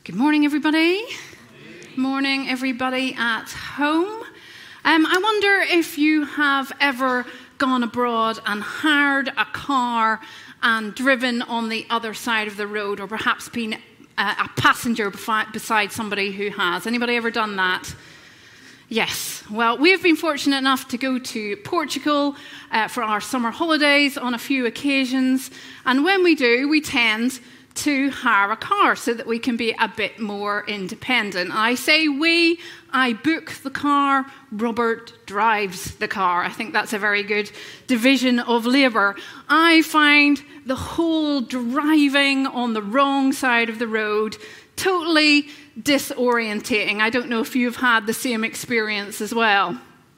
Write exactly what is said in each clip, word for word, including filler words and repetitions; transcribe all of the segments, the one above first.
Good morning, everybody. Good morning, everybody at home. Um, I wonder if you have ever gone abroad and hired a car and driven on the other side of the road, or perhaps been a, a passenger beside somebody who has. Anybody ever done that? Yes. Well, we've been fortunate enough to go to Portugal uh, for our summer holidays on a few occasions. And when we do, we tend to hire a car so that we can be a bit more independent. I say we, I book the car, Robert drives the car. I think that's a very good division of labour. I find the whole driving on the wrong side of the road totally disorientating. I don't know if you've had the same experience as well.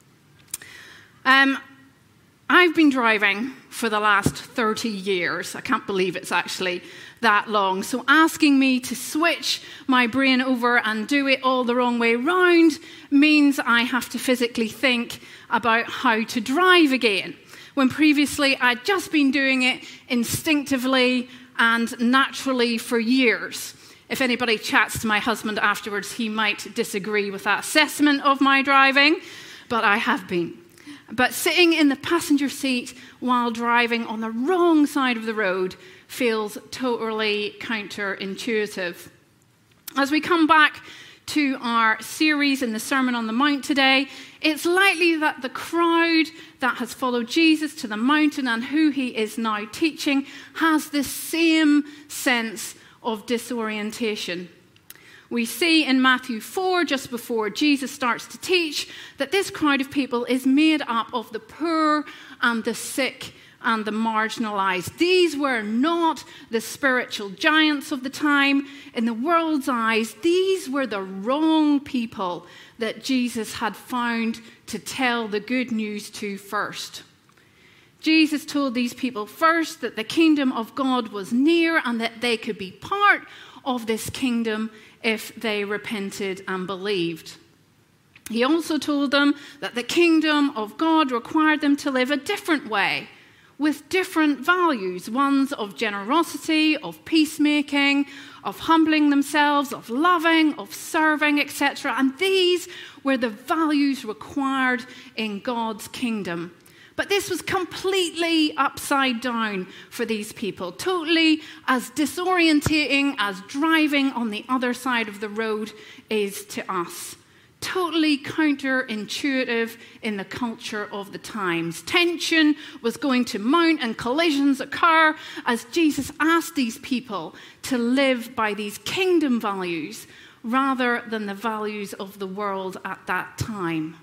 Um, I've been driving for the last thirty years. I can't believe it's actually that long. So asking me to switch my brain over and do it all the wrong way round means I have to physically think about how to drive again, when previously I'd just been doing it instinctively and naturally for years. If anybody chats to my husband afterwards, he might disagree with that assessment of my driving, but I have been. But sitting in the passenger seat while driving on the wrong side of the road feels totally counterintuitive. As we come back to our series in the Sermon on the Mount today, it's likely that the crowd that has followed Jesus to the mountain and who he is now teaching has the same sense of disorientation. We see in Matthew four, just before Jesus starts to teach, that this crowd of people is made up of the poor and the sick and the marginalized. These were not the spiritual giants of the time. In the world's eyes, these were the wrong people that Jesus had found to tell the good news to first. Jesus told these people first that the kingdom of God was near and that they could be part of this kingdom if they repented and believed. He also told them that the kingdom of God required them to live a different way, with different values, ones of generosity, of peacemaking, of humbling themselves, of loving, of serving, et cetera. And these were the values required in God's kingdom. But this was completely upside down for these people, totally as disorientating as driving on the other side of the road is to us. Totally counterintuitive in the culture of the times. Tension was going to mount and collisions occur as Jesus asked these people to live by these kingdom values rather than the values of the world at that time.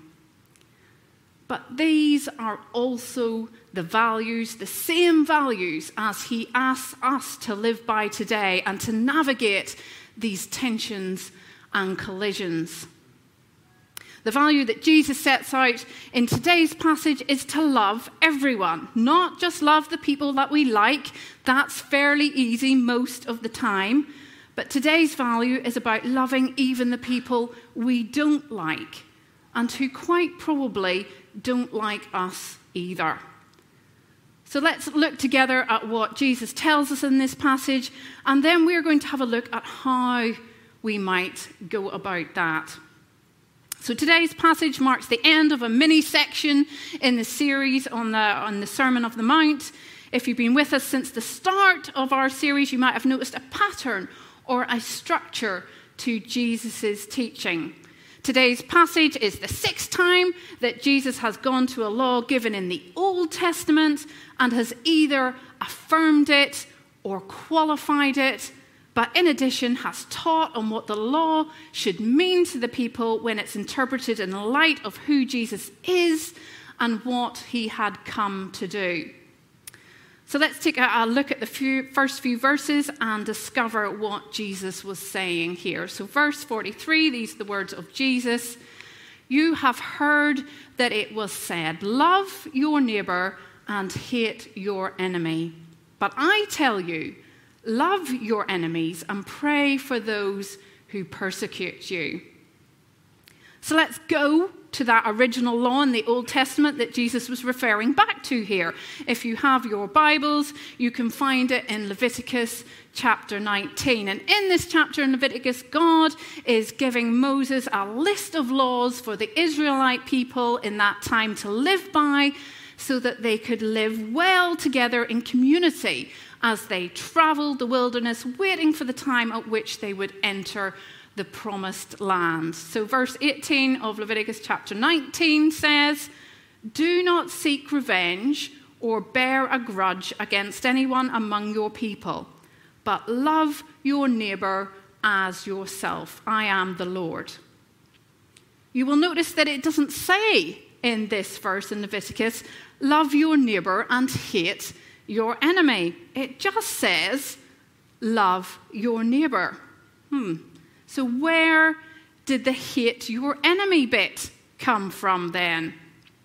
But these are also the values, the same values as he asks us to live by today and to navigate these tensions and collisions. The value that Jesus sets out in today's passage is to love everyone, not just love the people that we like. That's fairly easy most of the time. But today's value is about loving even the people we don't like and who quite probably don't like us either. So let's look together at what Jesus tells us in this passage, and then we're going to have a look at how we might go about that. So today's passage marks the end of a mini section in the series on the, on the Sermon on the Mount. If you've been with us since the start of our series, you might have noticed a pattern or a structure to Jesus' teaching. Today's passage is the sixth time that Jesus has gone to a law given in the Old Testament and has either affirmed it or qualified it, but in addition has taught on what the law should mean to the people when it's interpreted in light of who Jesus is and what he had come to do. So let's take a look at the few, first few verses and discover what Jesus was saying here. So verse forty-three, these are the words of Jesus. You have heard that it was said, love your neighbor and hate your enemy. But I tell you, love your enemies and pray for those who persecute you. So let's go to that original law in the Old Testament that Jesus was referring back to here. If you have your Bibles, you can find it in Leviticus chapter nineteen. And in this chapter in Leviticus, God is giving Moses a list of laws for the Israelite people in that time to live by, so that they could live well together in community as they traveled the wilderness, waiting for the time at which they would enter the promised land. So verse eighteen of Leviticus chapter nineteen says, "Do not seek revenge or bear a grudge against anyone among your people, but love your neighbor as yourself. I am the Lord." You will notice that it doesn't say in this verse in Leviticus, love your neighbor and hate your enemy. It just says, love your neighbor. Hmm. So where did the hate your enemy bit come from then?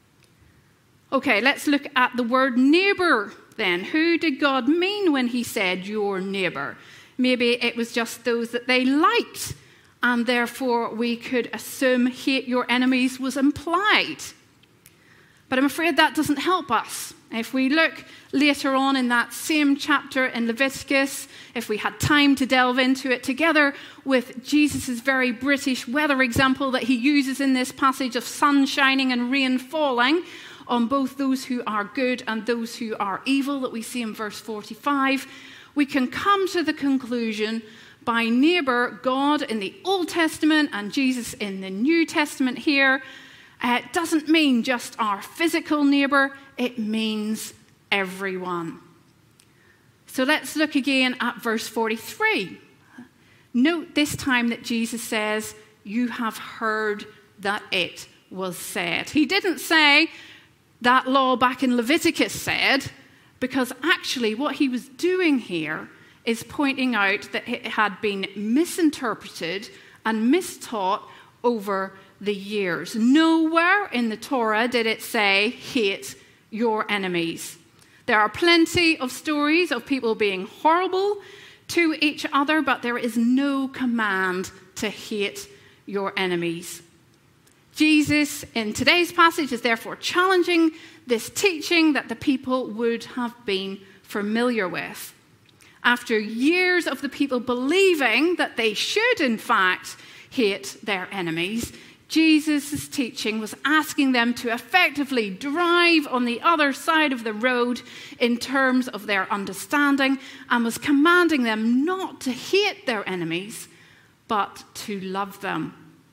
Okay, let's look at the word neighbor then. Who did God mean when he said your neighbor? Maybe it was just those that they liked, and therefore we could assume hate your enemies was implied. But I'm afraid that doesn't help us. If we look later on in that same chapter in Leviticus, if we had time to delve into it together with Jesus' very British weather example that he uses in this passage of sun shining and rain falling on both those who are good and those who are evil that we see in verse forty-five, we can come to the conclusion by neighbor, God in the Old Testament and Jesus in the New Testament here, Uh, it doesn't mean just our physical neighbor, it means everyone. So let's look again at verse forty-three. Note this time that Jesus says, you have heard that it was said. He didn't say that law back in Leviticus said, because actually what he was doing here is pointing out that it had been misinterpreted and mistaught over the years. Nowhere in the Torah did it say, hate your enemies. There are plenty of stories of people being horrible to each other, but there is no command to hate your enemies. Jesus, in today's passage, is therefore challenging this teaching that the people would have been familiar with. After years of the people believing that they should, in fact, hate their enemies, Jesus' teaching was asking them to effectively drive on the other side of the road in terms of their understanding, and was commanding them not to hate their enemies, but to love them.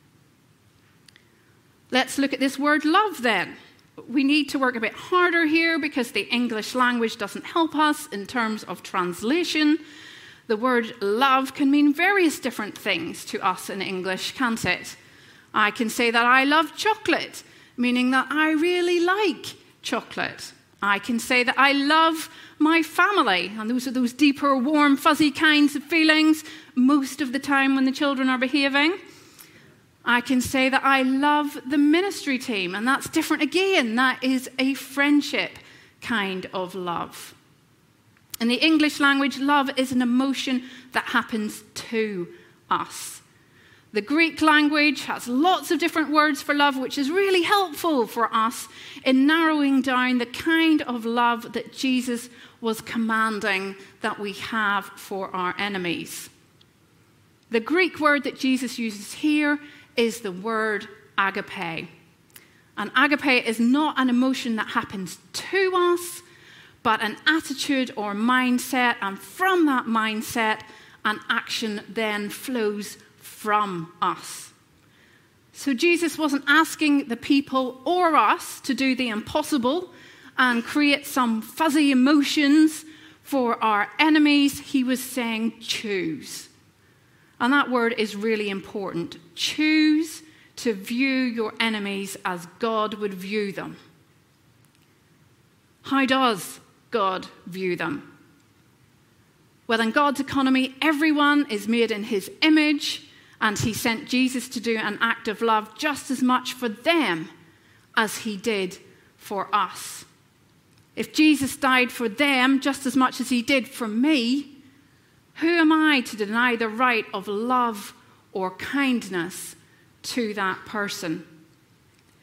Let's look at this word love then. We need to work a bit harder here because the English language doesn't help us in terms of translation. The word love can mean various different things to us in English, can't it? I can say that I love chocolate, meaning that I really like chocolate. I can say that I love my family, and those are those deeper, warm, fuzzy kinds of feelings most of the time when the children are behaving. I can say that I love the ministry team, and that's different again. That is a friendship kind of love. In the English language, love is an emotion that happens to us. The Greek language has lots of different words for love, which is really helpful for us in narrowing down the kind of love that Jesus was commanding that we have for our enemies. The Greek word that Jesus uses here is the word agape. And agape is not an emotion that happens to us, but an attitude or mindset, and from that mindset, an action then flows from us. So Jesus wasn't asking the people or us to do the impossible and create some fuzzy emotions for our enemies. He was saying choose. And that word is really important. Choose to view your enemies as God would view them. How does God view them? Well, in God's economy, everyone is made in his image, and he sent Jesus to do an act of love just as much for them as he did for us. If Jesus died for them just as much as he did for me, who am I to deny the right of love or kindness to that person?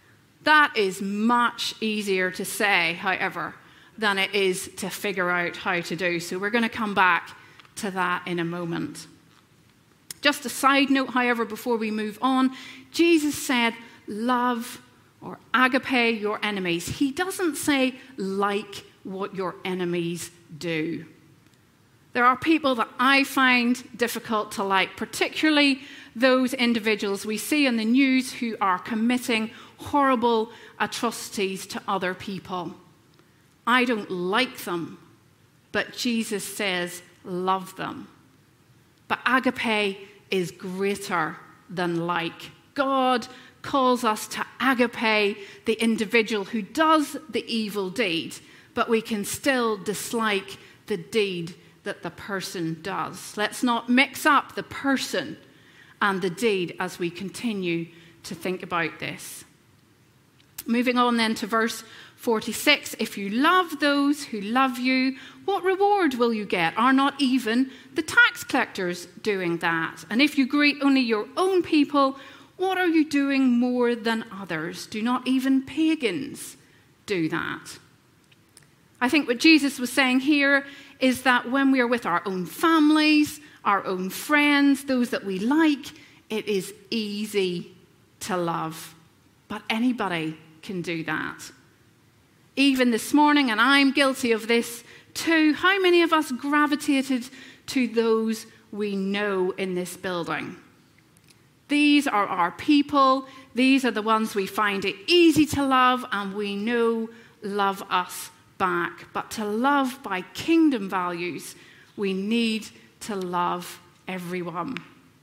That is much easier to say, however, than it is to figure out how to do. So we're going to come back to that in a moment. Just a side note, however, before we move on, Jesus said, love or agape your enemies. He doesn't say, like what your enemies do. There are people that I find difficult to like, particularly those individuals we see in the news who are committing horrible atrocities to other people. I don't like them, but Jesus says, love them. But agape is greater than like. God calls us to agape the individual who does the evil deed, but we can still dislike the deed that the person does. Let's not mix up the person and the deed as we continue to think about this. Moving on then to verse forty-six. If you love those who love you, what reward will you get? Are not even the tax collectors doing that? And if you greet only your own people, what are you doing more than others? Do not even pagans do that? I think what Jesus was saying here is that when we are with our own families, our own friends, those that we like, it is easy to love. But anybody can do that. Even this morning, and I'm guilty of this too, how many of us gravitated to those we know in this building? These are our people. These are the ones we find it easy to love and we know love us back. But to love by kingdom values, we need to love everyone.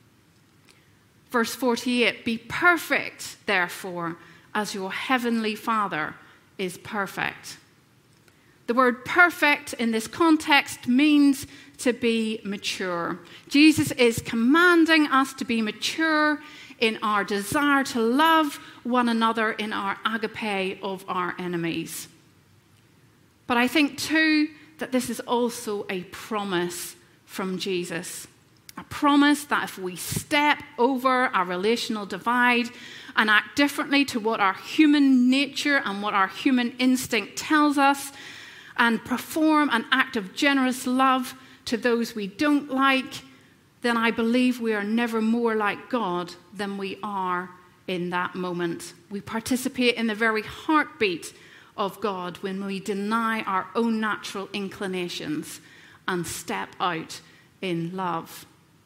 Verse forty-eight, be perfect, therefore, as your heavenly Father is perfect. The word perfect in this context means to be mature. Jesus is commanding us to be mature in our desire to love one another in our agape of our enemies. But I think too that this is also a promise from Jesus. A promise that if we step over our relational divide and act differently to what our human nature and what our human instinct tells us, and perform an act of generous love to those we don't like, then I believe we are never more like God than we are in that moment. We participate in the very heartbeat of God when we deny our own natural inclinations and step out in love.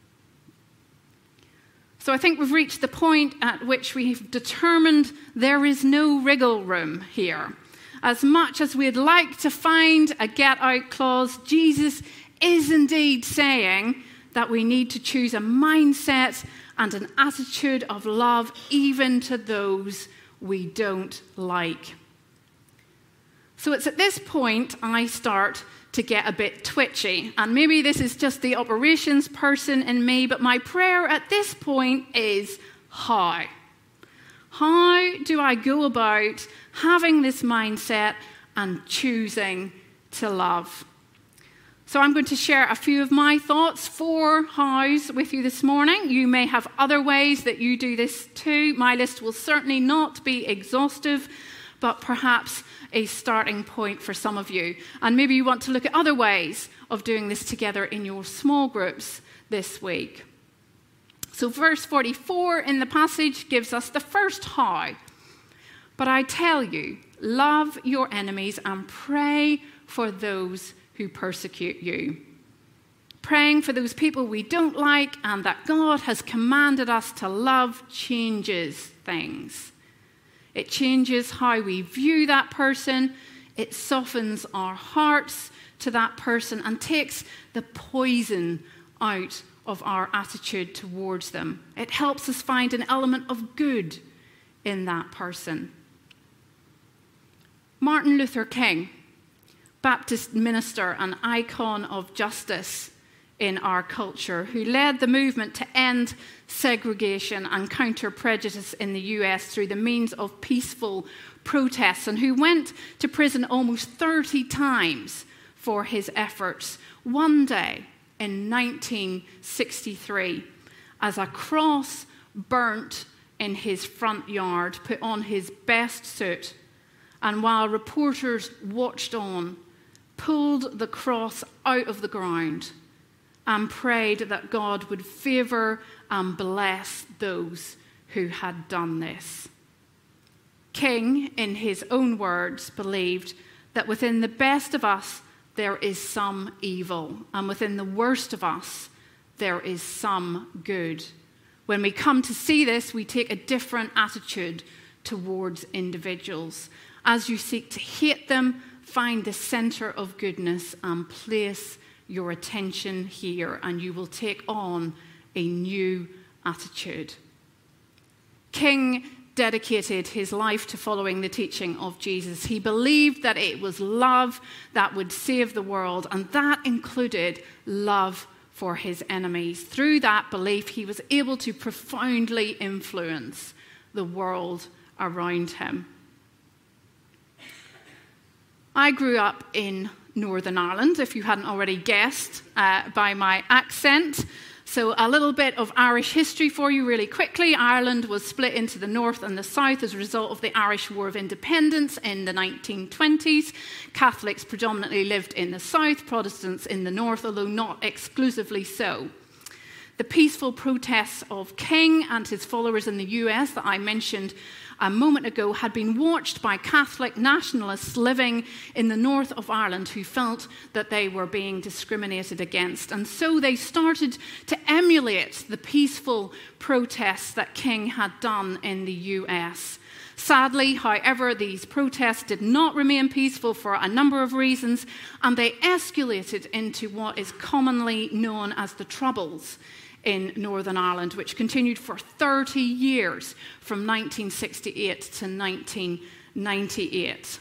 So I think we've reached the point at which we've determined there is no wriggle room here. As much as we'd like to find a get-out clause, Jesus is indeed saying that we need to choose a mindset and an attitude of love even to those we don't like. So it's at this point I start to get a bit twitchy. And maybe this is just the operations person in me, but my prayer at this point is how? How do I go about having this mindset and choosing to love? So I'm going to share a few of my thoughts, four hows with you this morning. You may have other ways that you do this too. My list will certainly not be exhaustive, but perhaps a starting point for some of you. And maybe you want to look at other ways of doing this together in your small groups this week. So verse forty-four in the passage gives us the first how. But I tell you, love your enemies and pray for those who persecute you. Praying for those people we don't like and that God has commanded us to love changes things. It changes how we view that person. It softens our hearts to that person and takes the poison out of our attitude towards them. It helps us find an element of good in that person. Martin Luther King, Baptist minister and icon of justice in our culture, who led the movement to end segregation and counter prejudice in the U S through the means of peaceful protests, and who went to prison almost thirty times for his efforts. One day in nineteen sixty-three, as a cross burnt in his front yard, put on his best suit, and while reporters watched on, pulled the cross out of the ground and prayed that God would favor and bless those who had done this. King, in his own words, believed that within the best of us there is some evil, and within the worst of us there is some good. When we come to see this, we take a different attitude towards individuals. As you seek to hate them, find the center of goodness and place your attention here, and you will take on a new attitude. King dedicated his life to following the teaching of Jesus. He believed that it was love that would save the world, and that included love for his enemies. Through that belief, he was able to profoundly influence the world around him. I grew up in Northern Ireland, if you hadn't already guessed uh, by my accent. So a little bit of Irish history for you really quickly. Ireland was split into the north and the south as a result of the Irish War of Independence in the nineteen twenties. Catholics predominantly lived in the south, Protestants in the north, although not exclusively so. The peaceful protests of King and his followers in the U S that I mentioned a moment ago had been watched by Catholic nationalists living in the north of Ireland who felt that they were being discriminated against. And so they started to emulate the peaceful protests that King had done in the U S. Sadly, however, these protests did not remain peaceful for a number of reasons, and they escalated into what is commonly known as the Troubles in Northern Ireland, which continued for thirty years, from nineteen sixty-eight to nineteen ninety-eight.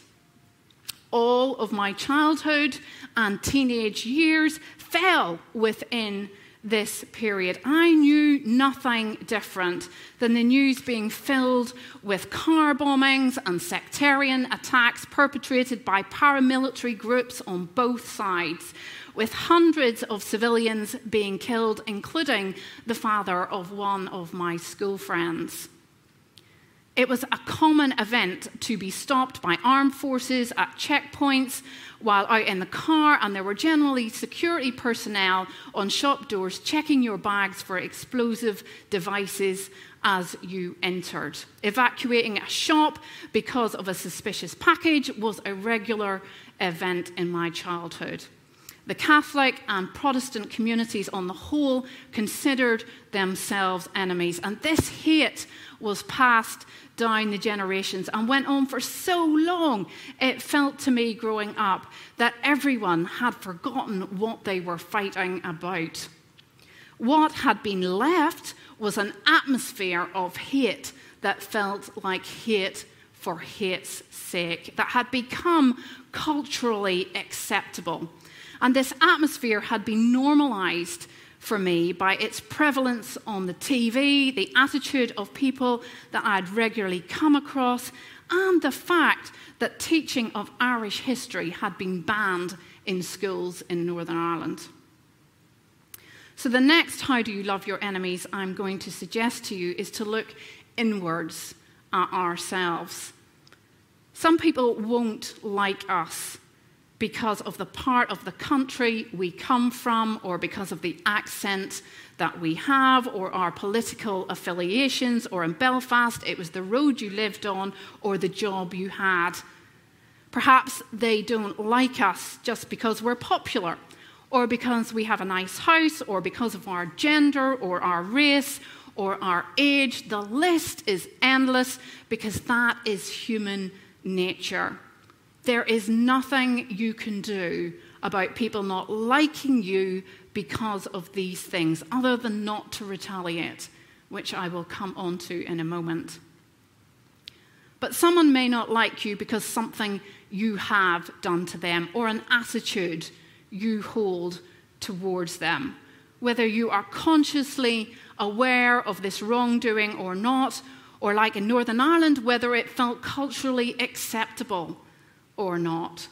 All of my childhood and teenage years fell within this period. I knew nothing different than the news being filled with car bombings and sectarian attacks perpetrated by paramilitary groups on both sides, with hundreds of civilians being killed, including the father of one of my school friends. It was a common event to be stopped by armed forces at checkpoints while out in the car, and there were generally security personnel on shop doors checking your bags for explosive devices as you entered. Evacuating a shop because of a suspicious package was a regular event in my childhood. The Catholic and Protestant communities on the whole considered themselves enemies, and this hate was passed down the generations and went on for so long, it felt to me growing up that everyone had forgotten what they were fighting about. What had been left was an atmosphere of hate that felt like hate for hate's sake, that had become culturally acceptable. And this atmosphere had been normalized for me by its prevalence on the T V, the attitude of people that I'd regularly come across, and the fact that teaching of Irish history had been banned in schools in Northern Ireland. So the next How Do You Love Your Enemies I'm going to suggest to you is to look inwards at ourselves. Some people won't like us because of the part of the country we come from, or because of the accent that we have, or our political affiliations, or in Belfast, it was the road you lived on, or the job you had. Perhaps they don't like us just because we're popular, or because we have a nice house, or because of our gender, or our race, or our age. The list is endless, because that is human nature. There is nothing you can do about people not liking you because of these things, other than not to retaliate, which I will come on to in a moment. But someone may not like you because something you have done to them, or an attitude you hold towards them. Whether you are consciously aware of this wrongdoing or not, or like in Northern Ireland, whether it felt culturally acceptable or not.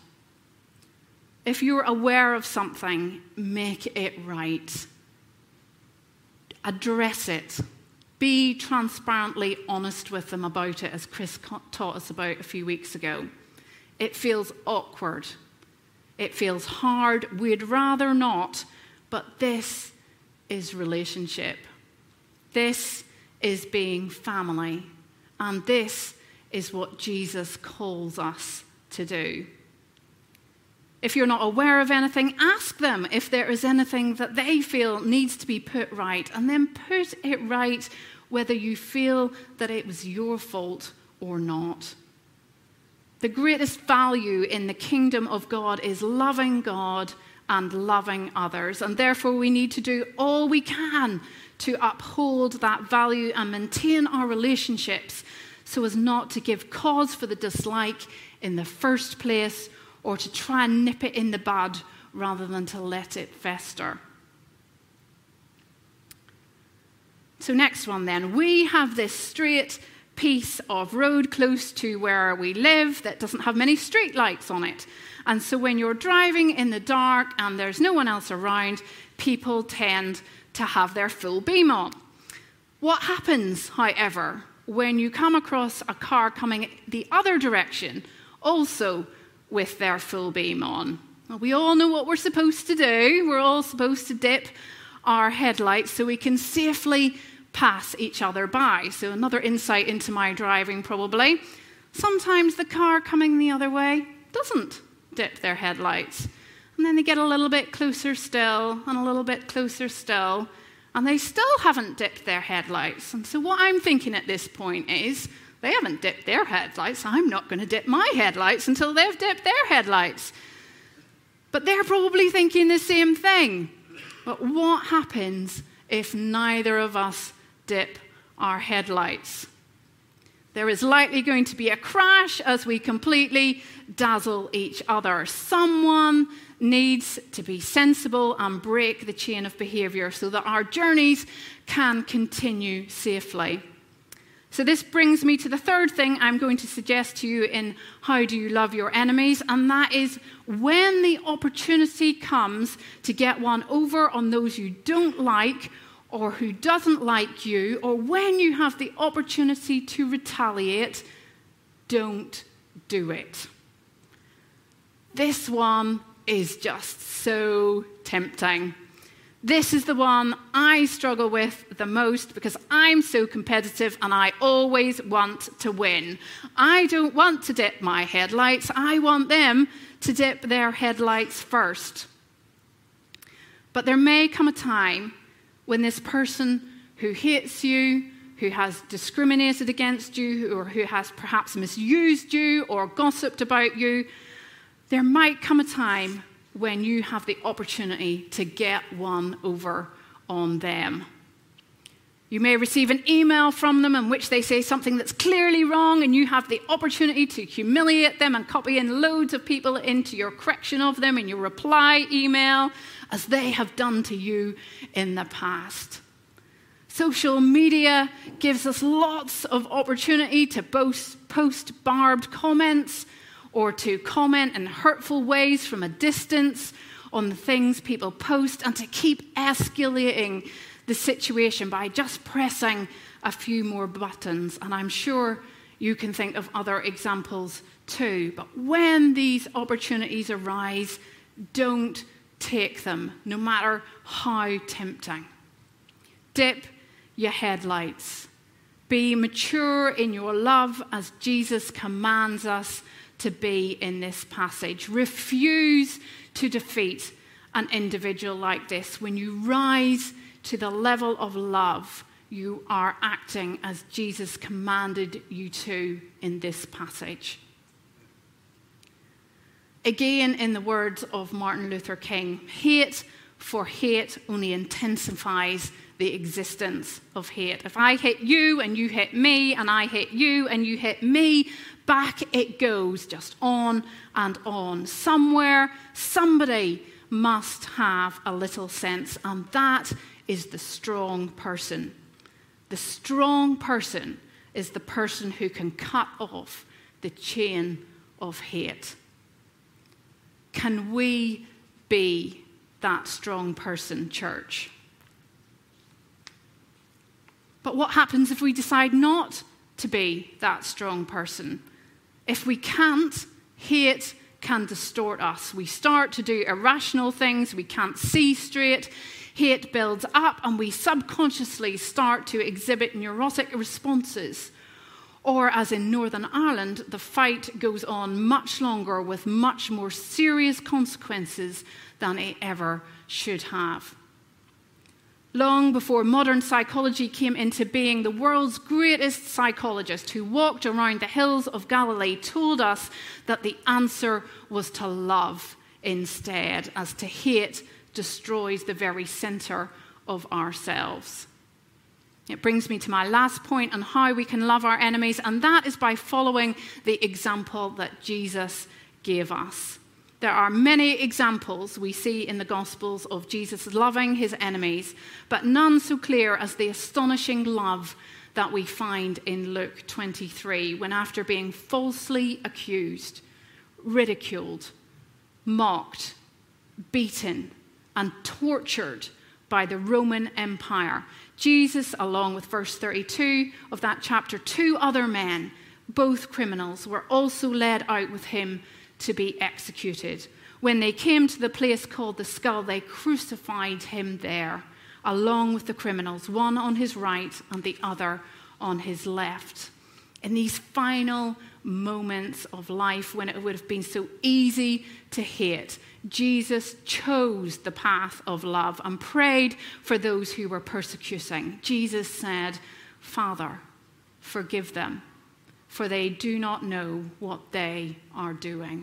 If you're aware of something, make it right. Address it. Be transparently honest with them about it, as Chris taught us about a few weeks ago. It feels awkward. It feels hard. We'd rather not, but this is relationship. This is being family. And this is what Jesus calls us to do. If you're not aware of anything, ask them if there is anything that they feel needs to be put right, and then put it right whether you feel that it was your fault or not. The greatest value in the kingdom of God is loving God and loving others, and therefore we need to do all we can to uphold that value and maintain our relationships so as not to give cause for the dislike in the first place, or to try and nip it in the bud rather than to let it fester. So next one then. We have this straight piece of road close to where we live that doesn't have many street lights on it. And so when you're driving in the dark and there's no one else around, people tend to have their full beam on. What happens, however, when you come across a car coming the other direction, also with their full beam on? Well, we all know what we're supposed to do. We're all supposed to dip our headlights so we can safely pass each other by. So another insight into my driving probably. Sometimes the car coming the other way doesn't dip their headlights. And then they get a little bit closer still and a little bit closer still, and they still haven't dipped their headlights. And so what I'm thinking at this point is, they haven't dipped their headlights. I'm not going to dip my headlights until they've dipped their headlights. But they're probably thinking the same thing. But what happens if neither of us dip our headlights? There is likely going to be a crash as we completely dazzle each other. Someone needs to be sensible and break the chain of behavior so that our journeys can continue safely. So this brings me to the third thing I'm going to suggest to you in How Do You Love Your Enemies, and that is when the opportunity comes to get one over on those you don't like or who doesn't like you, or when you have the opportunity to retaliate, don't do it. This one is just so tempting. This is the one I struggle with the most because I'm so competitive and I always want to win. I don't want to dip my headlights. I want them to dip their headlights first. But there may come a time when this person who hates you, who has discriminated against you, or who has perhaps misused you or gossiped about you, there might come a time when you have the opportunity to get one over on them. You may receive an email from them in which they say something that's clearly wrong, and you have the opportunity to humiliate them and copy in loads of people into your correction of them in your reply email, as they have done to you in the past. Social media gives us lots of opportunity to boast, post barbed comments, or to comment in hurtful ways from a distance on the things people post, and to keep escalating the situation by just pressing a few more buttons. And I'm sure you can think of other examples too. But when these opportunities arise, don't take them, no matter how tempting. Dip your headlights. Be mature in your love as Jesus commands us to be in this passage. Refuse to defeat an individual like this. When you rise to the level of love, you are acting as Jesus commanded you to in this passage. Again, in the words of Martin Luther King, hate for hate only intensifies the existence of hate. If I hit you and you hit me, and I hit you and you hit me, back it goes, just on and on. Somewhere, somebody must have a little sense, and that is the strong person. The strong person is the person who can cut off the chain of hate. Can we be that strong person, church? But But what happens if we decide not to be that strong person? If we can't, hate can distort us. We start to do irrational things. We can't see straight. Hate builds up, and we subconsciously start to exhibit neurotic responses. Or, as in Northern Ireland, the fight goes on much longer with much more serious consequences than it ever should have. Long before modern psychology came into being, the world's greatest psychologist, who walked around the hills of Galilee, told us that the answer was to love instead, as to hate destroys the very center of ourselves. It brings me to my last point on how we can love our enemies, and that is by following the example that Jesus gave us. There are many examples we see in the Gospels of Jesus loving his enemies, but none so clear as the astonishing love that we find in Luke twenty-three, when after being falsely accused, ridiculed, mocked, beaten, and tortured by the Roman Empire, Jesus, along with verse thirty-two of that chapter, two other men, both criminals, were also led out with him to be executed. When they came to the place called the Skull, they crucified him there, along with the criminals, one on his right and the other on his left. In these final moments of life, when it would have been so easy to hate, Jesus chose the path of love and prayed for those who were persecuting. Jesus said, "Father, forgive them, for they do not know what they are doing."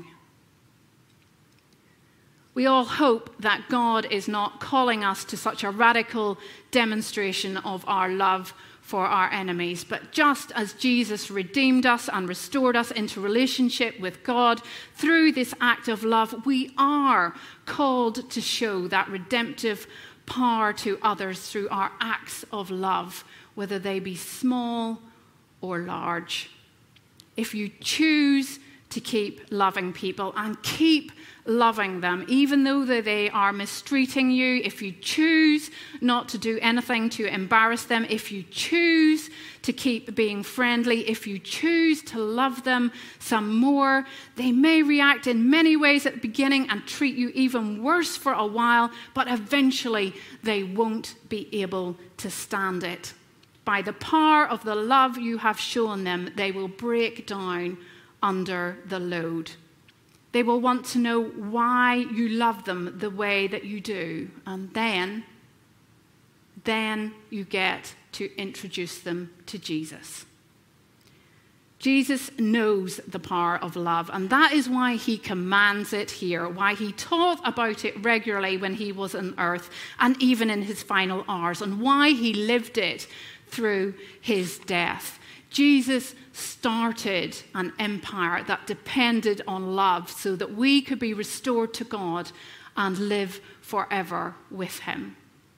We all hope that God is not calling us to such a radical demonstration of our love for our enemies, but just as Jesus redeemed us and restored us into relationship with God through this act of love, we are called to show that redemptive power to others through our acts of love, whether they be small or large. If you choose to keep loving people and keep loving them, even though they are mistreating you, if you choose not to do anything to embarrass them, if you choose to keep being friendly, if you choose to love them some more, they may react in many ways at the beginning and treat you even worse for a while, but eventually they won't be able to stand it. By the power of the love you have shown them, they will break down under the load. They will want to know why you love them the way that you do. And then, then you get to introduce them to Jesus. Jesus knows the power of love, and that is why he commands it here, why he taught about it regularly when he was on earth, and even in his final hours, and why he lived it through his death. Jesus started an empire that depended on love so that we could be restored to God and live forever with him.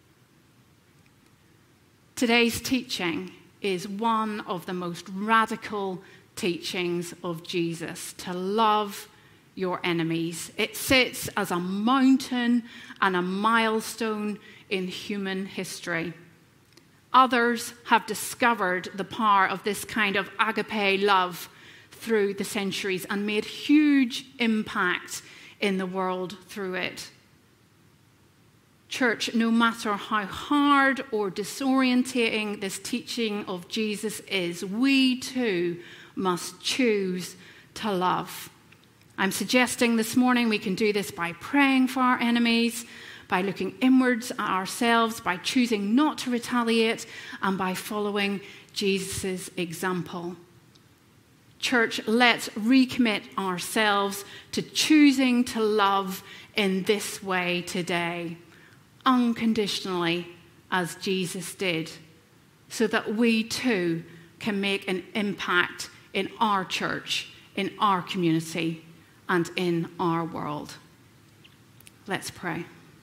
Today's teaching is one of the most radical teachings of Jesus, to love your enemies. It sits as a mountain and a milestone in human history. Others have discovered the power of this kind of agape love through the centuries and made huge impact in the world through it. Church, no matter how hard or disorientating this teaching of Jesus is, we too must choose to love. I'm suggesting this morning we can do this by praying for our enemies, by looking inwards at ourselves, by choosing not to retaliate, and by following Jesus' example. Church, let's recommit ourselves to choosing to love in this way today, unconditionally, as Jesus did, so that we too can make an impact in our church, in our community, and in our world. Let's pray.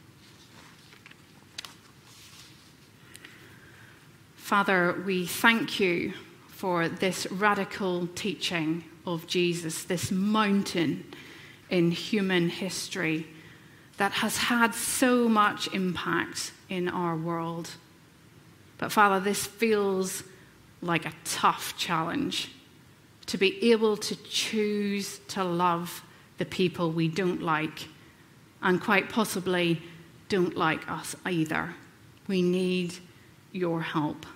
Father, we thank you for this radical teaching of Jesus, this mountain in human history that has had so much impact in our world. But Father, this feels like a tough challenge, to be able to choose to love the people we don't like, and quite possibly don't like us either. We need your help.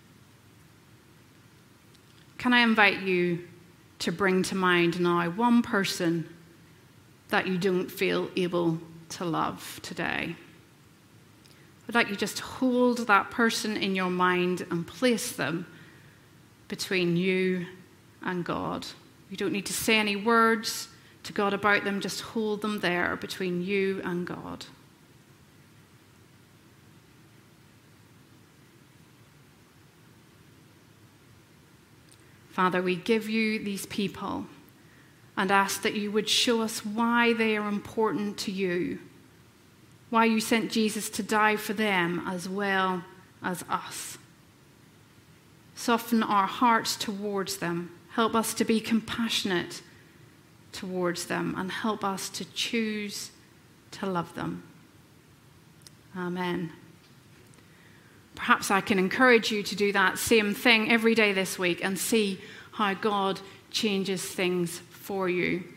Can I invite you to bring to mind now one person that you don't feel able to love today? I'd like you just to hold that person in your mind and place them between you and God. You don't need to say any words to God about them, just hold them there between you and God. Father, we give you these people and ask that you would show us why they are important to you, why you sent Jesus to die for them as well as us. Soften our hearts towards them. Help us to be compassionate towards them, and help us to choose to love them. Amen. Perhaps I can encourage you to do that same thing every day this week and see how God changes things for you.